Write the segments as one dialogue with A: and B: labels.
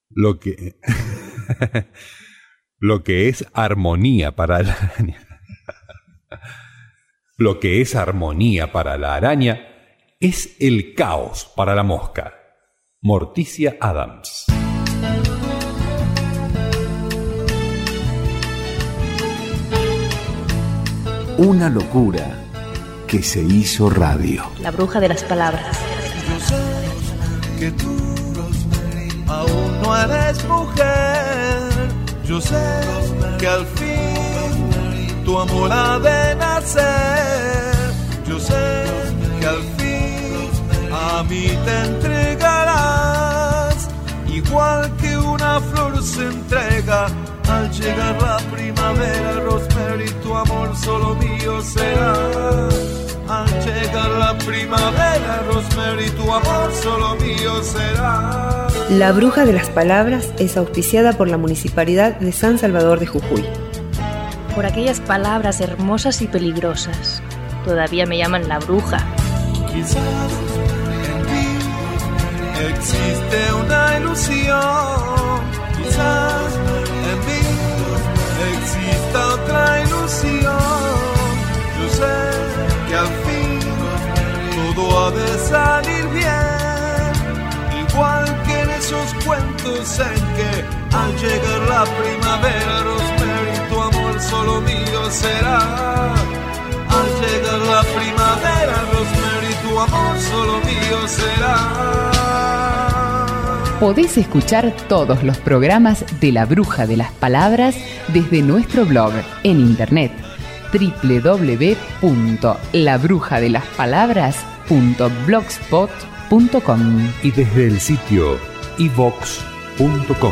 A: Lo que lo que es armonía para la araña. Lo que es armonía para la araña es el caos para la mosca. Morticia Adams.
B: Una locura que se hizo radio.
C: La bruja de las palabras.
D: Yo sé que tú aún no eres mujer. Yo sé que al fin tu amor ha de nacer. Yo sé que al fin a mí te entregarás, igual que una flor se entrega al llegar la primavera. Rosemary, tu amor solo mío será. Al llegar la primavera, Rosemary, tu amor solo mío será.
E: La bruja de las palabras es auspiciada por la Municipalidad de San Salvador de Jujuy.
C: Por aquellas palabras hermosas y peligrosas, todavía me llaman la bruja.
D: Quizás en ti existe una ilusión. Quizás en mí exista otra ilusión. Yo sé que al fin todo ha de salir bien, igual que en esos cuentos en que al llegar la primavera, Rosemary, tu amor solo mío será. Al llegar la primavera, Rosemary, tu amor solo mío será.
F: Podés escuchar todos los programas de La Bruja de las Palabras desde nuestro blog en internet www.labrujadelaspalabras.blogspot.com
A: y desde el sitio iVox.com.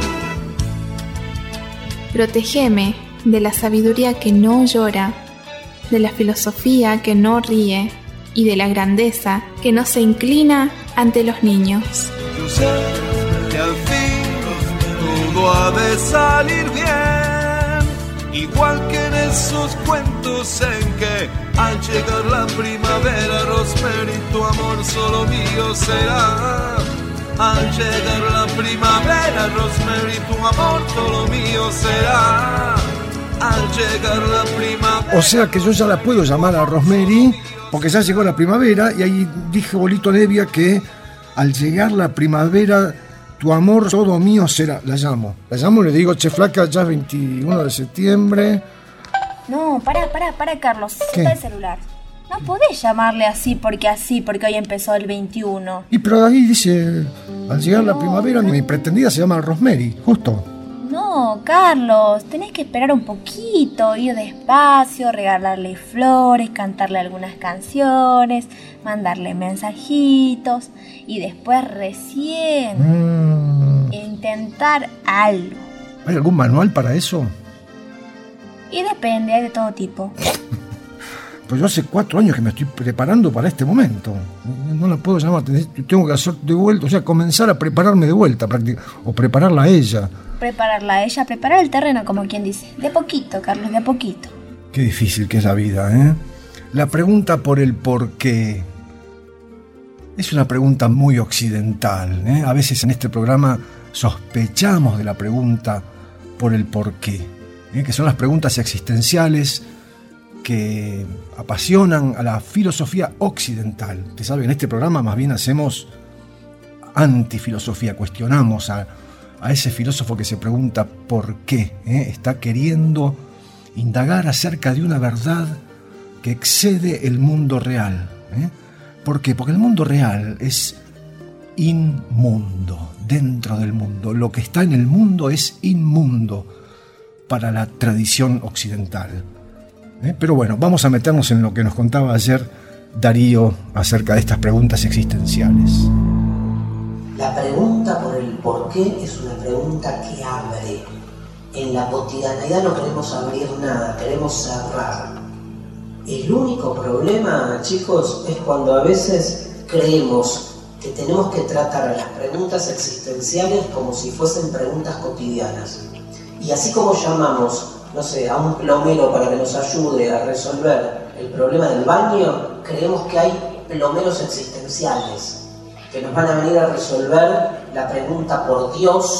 G: Protégeme de la sabiduría que no llora, de la filosofía que no ríe y de la grandeza que no se inclina ante los niños.
D: Yo sé que al fin todo ha de salir bien, igual que en esos cuentos en que al llegar la primavera, Rosemary, tu amor solo mío será. Al llegar la primavera, Rosemary, tu amor solo mío será. Al llegar la primavera.
H: O sea que yo ya la puedo llamar a Rosemary porque ya llegó la primavera, y ahí dije Bolito Nevia que al llegar la primavera tu amor todo mío será. La llamo y le digo: che, flaca, ya es 21 de septiembre.
I: No, pará, Carlos, suelta el celular. No podés llamarle así porque hoy empezó el 21.
H: Y pero ahí dice, al llegar la primavera, mi pretendida se llama Rosemary, justo.
I: No, Carlos, tenés que esperar un poquito, ir despacio, regalarle flores, cantarle algunas canciones, mandarle mensajitos y después recién intentar algo.
H: ¿Hay algún manual para eso?
I: Y depende, hay de todo tipo.
H: Pues yo hace 4 años que me estoy preparando para este momento. No la puedo llamar, tengo que hacer de vuelta, o sea, comenzar a prepararme de vuelta, o prepararla a ella.
I: Preparar el terreno, como quien dice. De poquito, Carlos, de poquito.
H: Qué difícil que es la vida, ¿eh? La pregunta por el por qué es una pregunta muy occidental, ¿eh? A veces en este programa sospechamos de la pregunta por el por qué, ¿eh? Que son las preguntas existenciales que apasionan a la filosofía occidental. Usted sabe, en este programa más bien hacemos antifilosofía, cuestionamos a ese filósofo que se pregunta por qué, está queriendo indagar acerca de una verdad que excede el mundo real. ¿Por qué? Porque el mundo real es inmundo, dentro del mundo. Lo que está en el mundo es inmundo para la tradición occidental. Pero bueno, vamos a meternos en lo que nos contaba ayer Darío acerca de estas preguntas existenciales.
J: La pregunta por el por qué es una pregunta que abre. En la cotidianeidad no queremos abrir nada, queremos cerrar. El único problema, chicos, es cuando a veces creemos que tenemos que tratar a las preguntas existenciales como si fuesen preguntas cotidianas. Y así como llamamos, no sé, a un plomero para que nos ayude a resolver el problema del baño, creemos que hay plomeros existenciales que nos van a venir a resolver la pregunta por Dios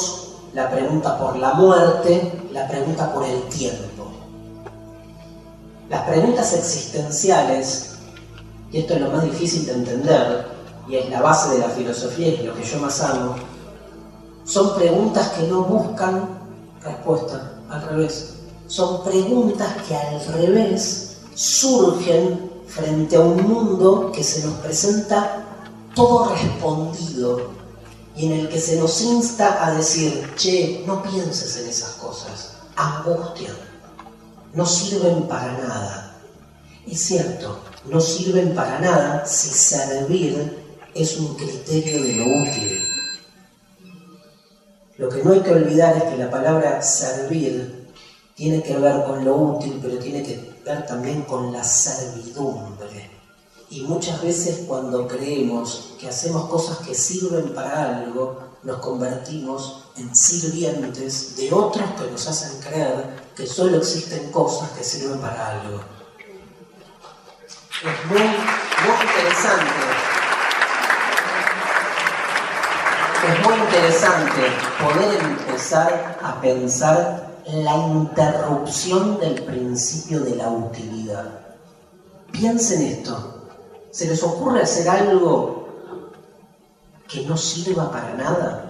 J: la pregunta por la muerte, la pregunta por el tiempo. Las preguntas existenciales, y esto es lo más difícil de entender, y es la base de la filosofía y es lo que yo más amo, son preguntas que no buscan respuesta, al revés. Son preguntas que al revés surgen frente a un mundo que se nos presenta todo respondido y en el que se nos insta a decir, che, no pienses en esas cosas, angustian, no sirven para nada. Es cierto, no sirven para nada si servir es un criterio de lo útil. Lo que no hay que olvidar es que la palabra servir tiene que ver con lo útil, pero tiene que ver también con la servidumbre. Y muchas veces cuando creemos que hacemos cosas que sirven para algo, nos convertimos en sirvientes de otros que nos hacen creer que solo existen cosas que sirven para algo. Es muy interesante. Es muy interesante poder empezar a pensar la interrupción del principio de la utilidad. Piensen esto. ¿Se les ocurre hacer algo que no sirva para nada?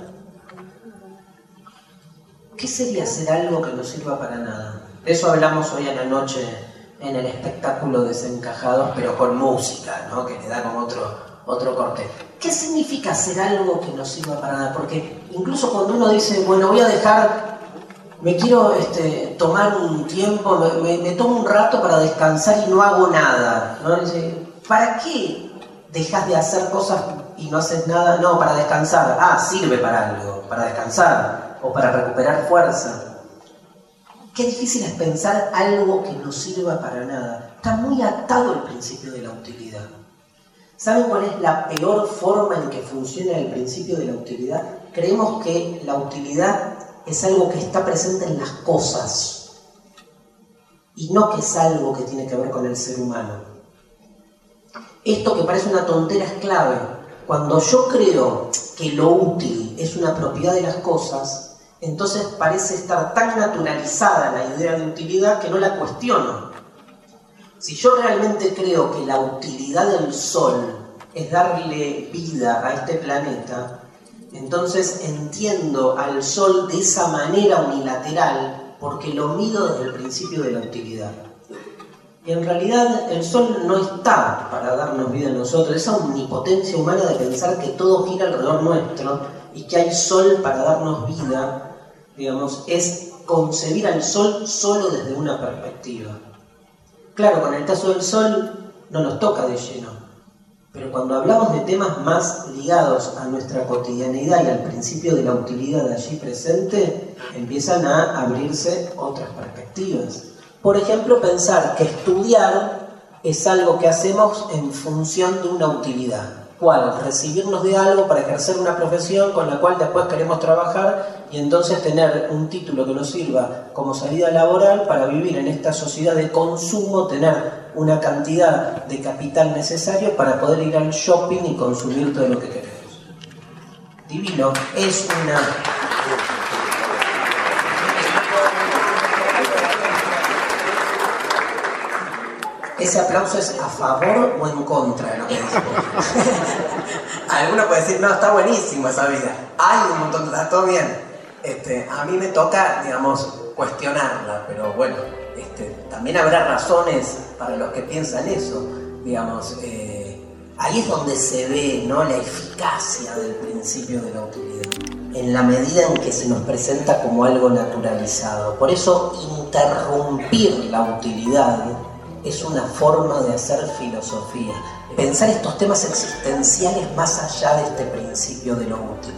J: ¿Qué sería hacer algo que no sirva para nada? De eso hablamos hoy en la noche en el espectáculo Desencajados, pero con música, ¿no? Que le da como otro corte. ¿Qué significa hacer algo que no sirva para nada? Porque incluso cuando uno dice, bueno, voy a dejar, me quiero tomar un tiempo, me tomo un rato para descansar y no hago nada, ¿no? Dice, ¿para qué dejas de hacer cosas y no haces nada? No, para descansar. Ah, sirve para algo, para descansar o para recuperar fuerza. Qué difícil es pensar algo que no sirva para nada. Está muy atado el principio de la utilidad. ¿Saben cuál es la peor forma en que funciona el principio de la utilidad? Creemos que la utilidad es algo que está presente en las cosas y no que es algo que tiene que ver con el ser humano. Esto que parece una tontera es clave. Cuando yo creo que lo útil es una propiedad de las cosas, entonces parece estar tan naturalizada la idea de utilidad que no la cuestiono. Si yo realmente creo que la utilidad del Sol es darle vida a este planeta, entonces entiendo al Sol de esa manera unilateral porque lo mido desde el principio de la utilidad. Y en realidad el Sol no está para darnos vida a nosotros, esa omnipotencia humana de pensar que todo gira alrededor nuestro y que hay Sol para darnos vida, digamos, es concebir al Sol solo desde una perspectiva. Claro, con el caso del Sol no nos toca de lleno, pero cuando hablamos de temas más ligados a nuestra cotidianeidad y al principio de la utilidad allí presente, empiezan a abrirse otras perspectivas. Por ejemplo, pensar que estudiar es algo que hacemos en función de una utilidad. ¿Cuál? Recibirnos de algo para ejercer una profesión con la cual después queremos trabajar y entonces tener un título que nos sirva como salida laboral para vivir en esta sociedad de consumo, tener una cantidad de capital necesario para poder ir al shopping y consumir todo lo que queremos. Divino, es una... ¿Ese aplauso es a favor o en contra de lo que dice? Alguno puede decir, no, está buenísimo esa vida. Hay un montón, está todo bien. A mí me toca, digamos, cuestionarla, pero bueno, también habrá razones para los que piensan eso. Digamos, ahí es donde se ve, ¿no?, la eficacia del principio de la utilidad, en la medida en que se nos presenta como algo naturalizado. Por eso, interrumpir la utilidad es una forma de hacer filosofía, pensar estos temas existenciales más allá de este principio de lo útil.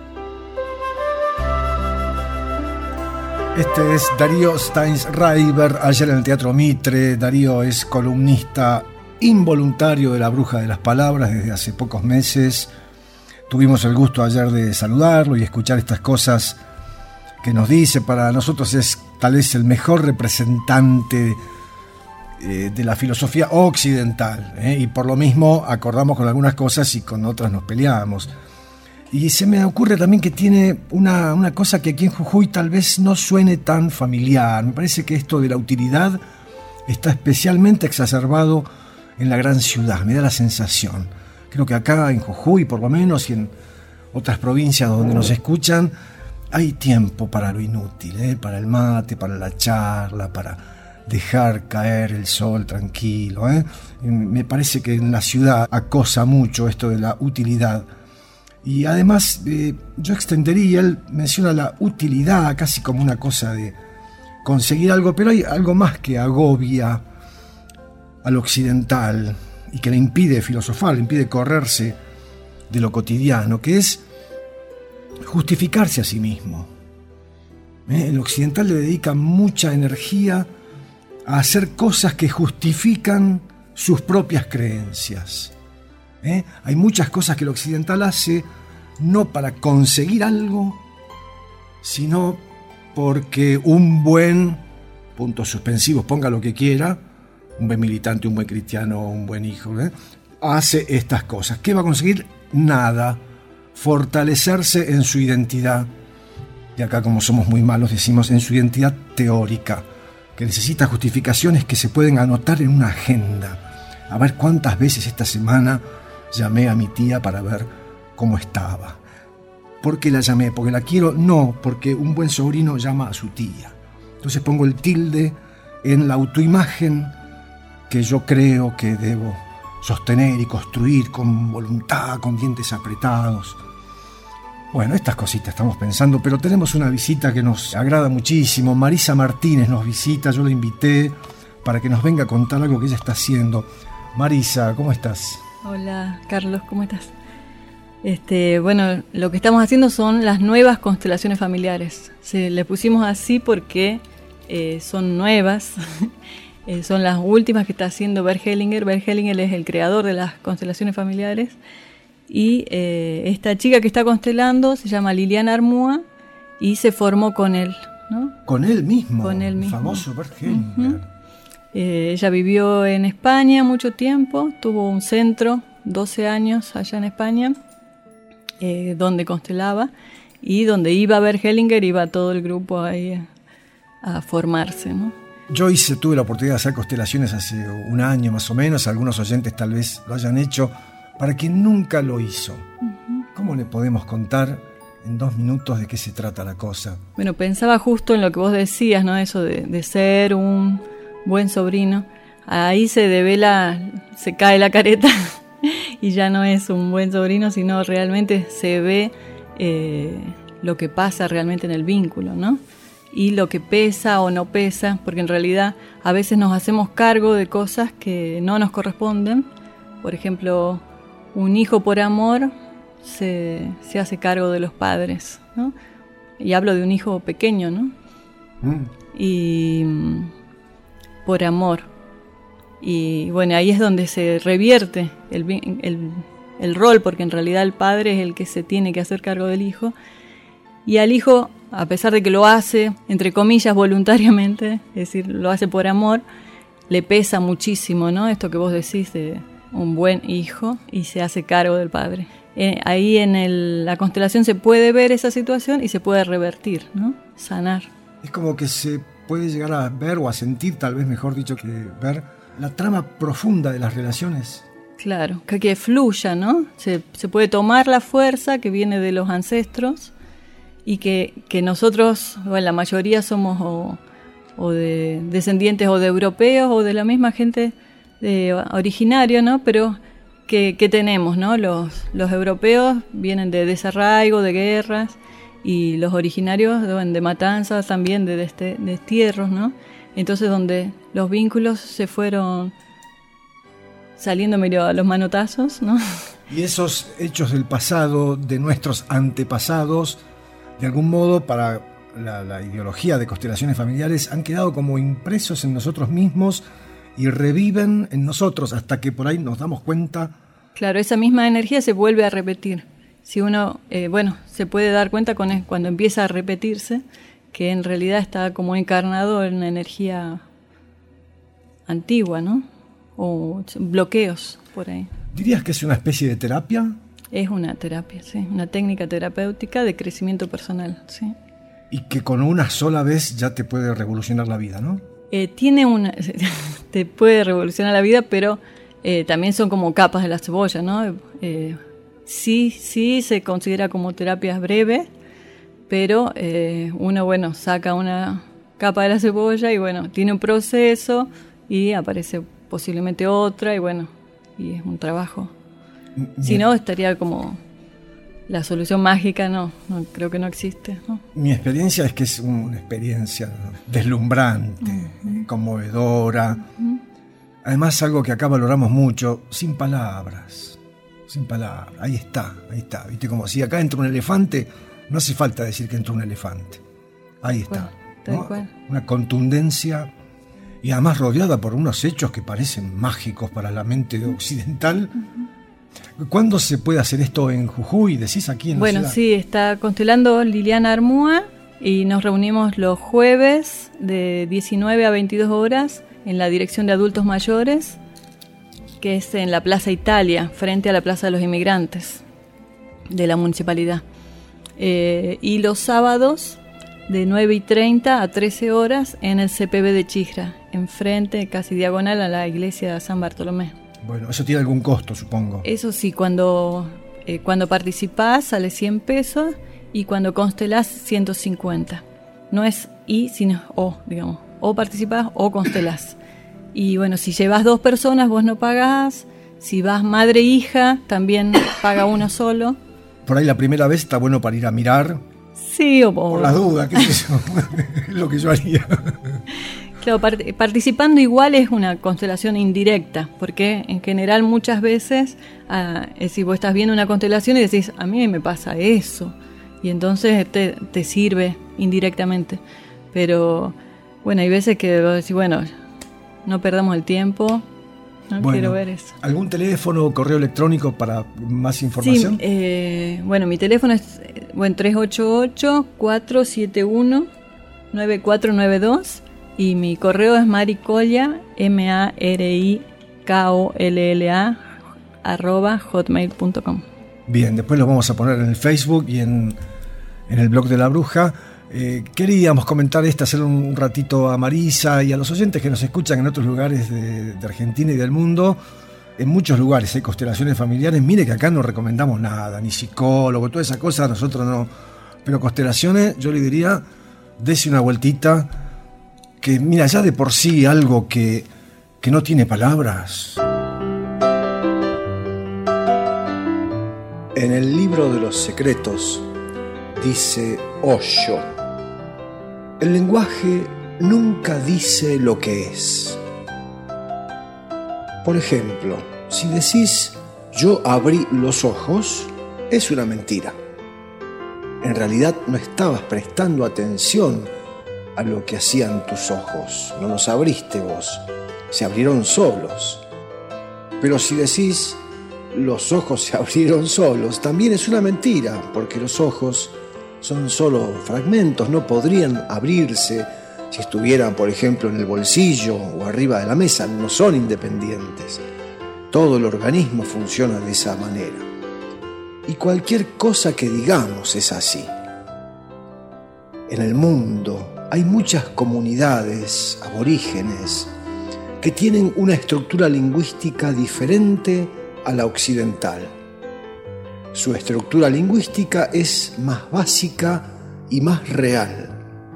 H: Este es Darío Steinsreiber, ayer en el Teatro Mitre. Darío es columnista involuntario de La Bruja de las Palabras desde hace pocos meses. Tuvimos el gusto ayer de saludarlo y escuchar estas cosas que nos dice. Para nosotros es tal vez el mejor representante de la filosofía occidental, y por lo mismo acordamos con algunas cosas y con otras nos peleamos. Y se me ocurre también que tiene una cosa que aquí en Jujuy tal vez no suene tan familiar. Me parece que esto de la utilidad está especialmente exacerbado en la gran ciudad, me da la sensación. Creo que acá en Jujuy, por lo menos, y en otras provincias donde nos escuchan, hay tiempo para lo inútil, para el mate, para la charla, para dejar caer el sol tranquilo. Me parece que en la ciudad acosa mucho esto de la utilidad. Y además, yo extendería, él menciona la utilidad casi como una cosa de conseguir algo, pero hay algo más que agobia al occidental y que le impide filosofar, le impide correrse de lo cotidiano, que es justificarse a sí mismo. El occidental le dedica mucha energía a hacer cosas que justifican sus propias creencias. Hay muchas cosas que el occidental hace no para conseguir algo, sino porque un buen, puntos suspensivos, ponga lo que quiera, un buen militante, un buen cristiano, un buen hijo, hace estas cosas. ¿Qué va a conseguir? Nada. Fortalecerse en su identidad. Y acá, como somos muy malos, decimos en su identidad teórica, que necesita justificaciones que se pueden anotar en una agenda. A ver cuántas veces esta semana llamé a mi tía para ver cómo estaba. ¿Por qué la llamé? ¿Porque la quiero? No, porque un buen sobrino llama a su tía. Entonces pongo el tilde en la autoimagen que yo creo que debo sostener y construir con voluntad, con dientes apretados. Bueno, estas cositas estamos pensando, pero tenemos una visita que nos agrada muchísimo. Marisa Martínez nos visita, yo la invité para que nos venga a contar algo que ella está haciendo. Marisa, ¿cómo estás?
K: Hola, Carlos, ¿cómo estás? Bueno, lo que estamos haciendo son las nuevas constelaciones familiares. Le pusimos así porque son nuevas, son las últimas que está haciendo Bert Hellinger. Bert Hellinger es el creador de las constelaciones familiares. Y esta chica que está constelando se llama Liliana Armúa y se formó con él, ¿no?
H: Con él mismo,
K: con él mismo.
H: El famoso Bert Hellinger.
K: Ella vivió en España mucho tiempo, tuvo un centro, 12 años allá en España, donde constelaba y donde iba Bert Hellinger, iba todo el grupo ahí a formarse, ¿no?
H: Yo tuve la oportunidad de hacer constelaciones hace un año más o menos, algunos oyentes tal vez lo hayan hecho. Para quien nunca lo hizo, ¿cómo le podemos contar en 2 minutos de qué se trata la cosa?
K: Bueno, pensaba justo en lo que vos decías, ¿no? Eso de ser un buen sobrino. Ahí se devela, se cae la careta y ya no es un buen sobrino, sino realmente se ve lo que pasa realmente en el vínculo, ¿no? Y lo que pesa o no pesa, porque en realidad a veces nos hacemos cargo de cosas que no nos corresponden. Por ejemplo, un hijo por amor se hace cargo de los padres, ¿no? Y hablo de un hijo pequeño, ¿no? Y por amor. Y bueno, ahí es donde se revierte el rol, porque en realidad el padre es el que se tiene que hacer cargo del hijo. Y al hijo, a pesar de que lo hace, entre comillas, voluntariamente, es decir, lo hace por amor, le pesa muchísimo, ¿no? Esto que vos decís de un buen hijo y se hace cargo del padre. Ahí en la constelación se puede ver esa situación y se puede revertir, ¿no? Sanar.
H: Es como que se puede llegar a ver o a sentir, tal vez mejor dicho que ver, la trama profunda de las relaciones.
K: Claro, que fluya, ¿no? Se puede tomar la fuerza que viene de los ancestros y que nosotros, bueno, la mayoría somos o de descendientes o de europeos o de la misma gente originario, ¿no? Pero que tenemos, ¿no? Los europeos vienen de desarraigo, de guerras, y los originarios de matanzas también, de destierros, ¿no? Entonces donde los vínculos se fueron saliendo medio a los manotazos, ¿no?
H: Y esos hechos del pasado, de nuestros antepasados, de algún modo para la ideología de constelaciones familiares han quedado como impresos en nosotros mismos y reviven en nosotros hasta que por ahí nos damos cuenta.
K: Claro, esa misma energía se vuelve a repetir. Si uno, se puede dar cuenta cuando empieza a repetirse, que en realidad está como encarnado en una energía antigua, ¿no? O bloqueos por ahí.
H: ¿Dirías que es una especie de terapia?
K: Es una terapia, sí, una técnica terapéutica de crecimiento personal, sí.
H: Y que con una sola vez ya te puede revolucionar la vida, ¿no?
K: Te puede revolucionar la vida, pero también son como capas de la cebolla, ¿no? Sí se considera como terapias breves, pero uno, bueno, saca una capa de la cebolla y, bueno, tiene un proceso y aparece posiblemente otra y, bueno, y es un trabajo. Si no, estaría como la solución mágica, no creo que no existe, ¿no?
H: Mi experiencia es que es una experiencia deslumbrante, conmovedora. Además, algo que acá valoramos mucho, sin palabras. Ahí está. ¿Viste? Como si acá entra un elefante, no hace falta decir que entró un elefante. Ahí está. ¿No? Una contundencia y además rodeada por unos hechos que parecen mágicos para la mente occidental. ¿Cuándo se puede hacer esto en Jujuy? ¿Decís aquí en la ciudad?
K: Bueno, sí, está constelando Liliana Armúa y nos reunimos los jueves de 19 a 22 horas en la Dirección de Adultos Mayores, que es en la Plaza Italia, frente a la Plaza de los Inmigrantes de la Municipalidad. Y los sábados de 9:30 a 13 horas en el CPB de Chijra, enfrente, casi diagonal a la iglesia de San Bartolomé.
H: Bueno, eso tiene algún costo, supongo.
K: Eso sí, cuando participás sale 100 pesos y cuando constelás 150. No es y, sino o, digamos. O participás o constelás. Y bueno, si llevas 2 personas vos no pagás. Si vas madre e hija, también paga uno solo.
H: Por ahí la primera vez está bueno para ir a mirar.
K: Sí,
H: por las dudas, qué sé yo. Es lo que yo haría.
K: Claro, participando igual es una constelación indirecta, porque en general muchas veces si vos estás viendo una constelación y decís, a mí me pasa eso, y entonces te sirve indirectamente. Pero bueno, hay veces que vos decís, bueno, no perdamos el tiempo, quiero ver eso.
H: ¿Algún teléfono o correo electrónico para más información?
K: Sí, bueno, mi teléfono es 388-471-9492 y mi correo es maricolla, marikolla, @hotmail.com.
H: Bien, después lo vamos a poner en el Facebook y en el blog de La Bruja. Queríamos comentar hacer un ratito a Marisa y a los oyentes que nos escuchan en otros lugares de Argentina y del mundo. En muchos lugares hay constelaciones familiares. Mire que acá no recomendamos nada, ni psicólogo, toda esa cosa, nosotros no. Pero constelaciones, yo le diría, dese una vueltita, que mira, ya de por sí algo que no tiene palabras. En el libro de los secretos dice Osho: el lenguaje nunca dice lo que es. Por ejemplo, si decís yo abrí los ojos, es una mentira. En realidad no estabas prestando atención a lo que hacían tus ojos, no los abriste vos, se abrieron solos. Pero si decís los ojos se abrieron solos, también es una mentira, porque los ojos son solo fragmentos, no podrían abrirse si estuvieran, por ejemplo, en el bolsillo o arriba de la mesa, no son independientes. Todo el organismo funciona de esa manera. Y cualquier cosa que digamos es así. En el mundo hay muchas comunidades aborígenes que tienen una estructura lingüística diferente a la occidental. Su estructura lingüística es más básica y más real.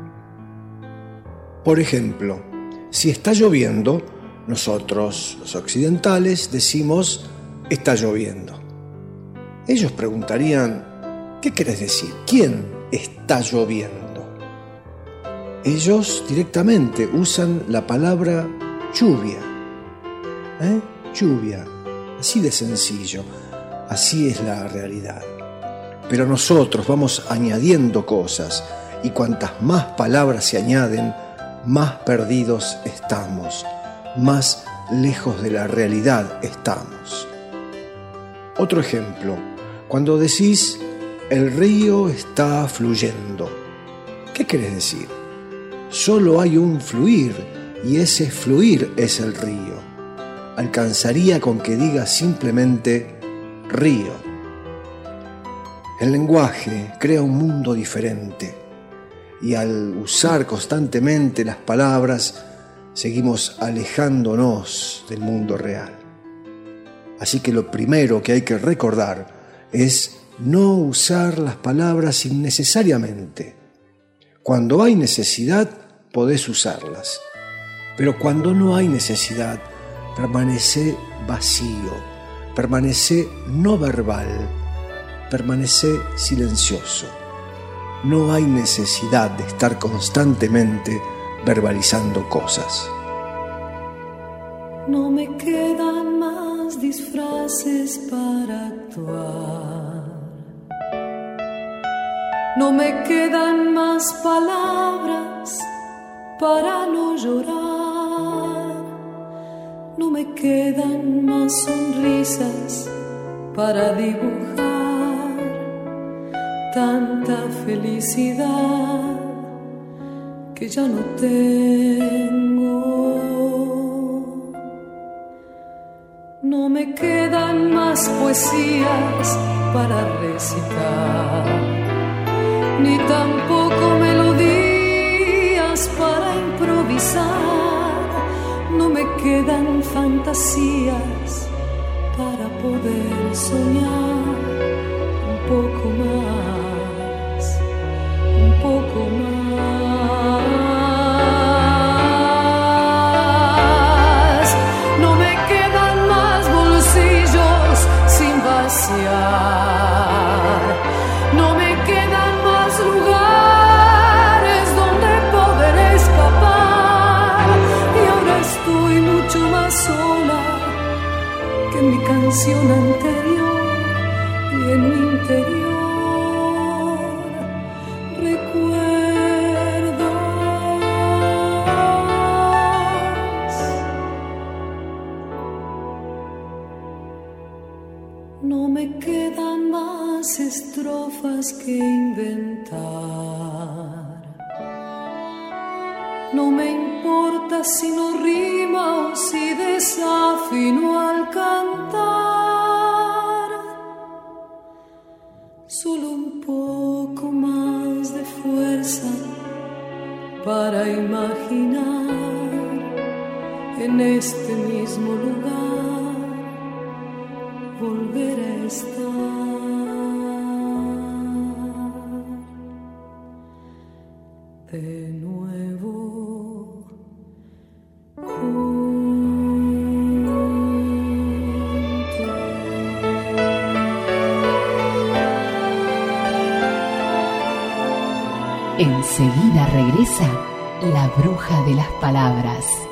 H: Por ejemplo, si está lloviendo, nosotros, los occidentales, decimos está lloviendo. Ellos preguntarían, ¿qué querés decir? ¿Quién está lloviendo? Ellos directamente usan la palabra lluvia. Lluvia, así de sencillo, así es la realidad. Pero nosotros vamos añadiendo cosas y cuantas más palabras se añaden, más perdidos estamos, más lejos de la realidad estamos. Otro ejemplo, cuando decís el río está fluyendo, ¿qué querés decir? Solo hay un fluir y ese fluir es el río. Alcanzaría con que digas simplemente río. El lenguaje crea un mundo diferente y al usar constantemente las palabras seguimos alejándonos del mundo real. Así que lo primero que hay que recordar es no usar las palabras innecesariamente. Cuando hay necesidad, podés usarlas, pero cuando no hay necesidad, permanece vacío, permanece no verbal, permanece silencioso. No hay necesidad de estar constantemente verbalizando cosas.
L: No me quedan más disfraces para actuar. No me quedan más palabras para no llorar. No me quedan más sonrisas para dibujar. Tanta felicidad que ya no tengo. No me quedan más poesías para recitar, ni tampoco melodías para improvisar. No me quedan fantasías para poder soñar un poco más, un poco más. No me quedan más bolsillos sin vaciar. No me quedan más lugares donde poder escapar. Y ahora estoy mucho más sola que en mi canción anterior. Y en mi interior recuerdos. No me quedan más estrofas que inventar. No me importa si no rima o si desafino al cantar. Solo un poco más de fuerza para imaginar en este mismo lugar volver a estar de nuevo
F: Enseguida regresa la bruja de las palabras.